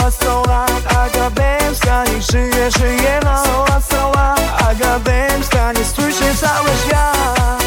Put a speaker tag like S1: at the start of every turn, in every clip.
S1: 100 lat, Aga Dębska niech żyje, żyje nam. 100 lat, Aga Dębska niech słyszy cały świat.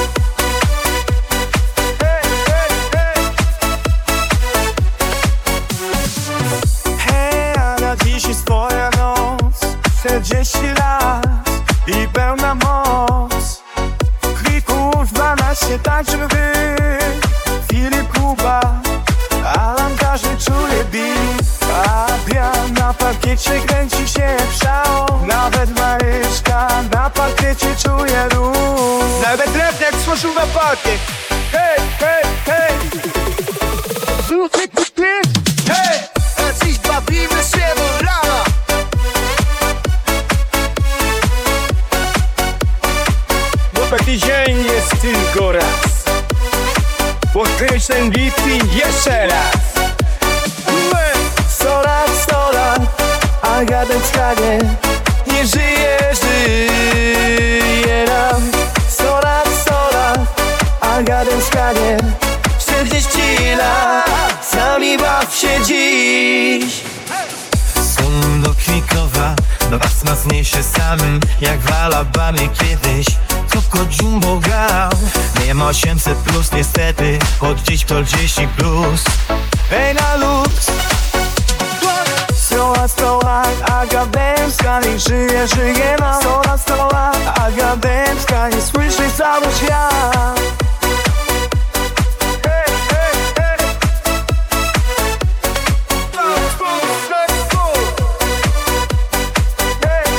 S1: Hej, Aga, dziś jest twoja noc. 40 lat i pełna moc. Klików 12, tak żeby być. Filip Kuba, Alan, każdy czuje beat. A pian na parkiecie kręci się jak szał. Nawet Maryszka na parkiecie czuje ruch.
S2: Nawet rap jak słożył na parkiet.
S1: Hej, hej, hej.
S2: Hej, a dziś bawimy się do rana. Bo taki dzień jest tylko raz. Podkręć ten beat i jeszcze raz.
S1: 100 lat, Aga Dębska nie żyje, żyje nam. 100 lat, Aga Dębska 40 lat, sami baw się dziś.
S3: Słoń do Kwikowa, do pasma zniesie samym, jak w Alabamie kiedyś Koko Jumbo grał. Nie ma 800 plus niestety, od dziś 40 plus.
S1: Ej na luz. 100 lat, Aga Dębska niech żyje, żyje nam. 100 lat, Aga Dębska niech słyszy cały świat.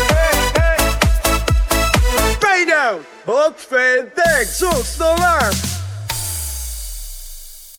S2: Op, 2, 3, 100 lat.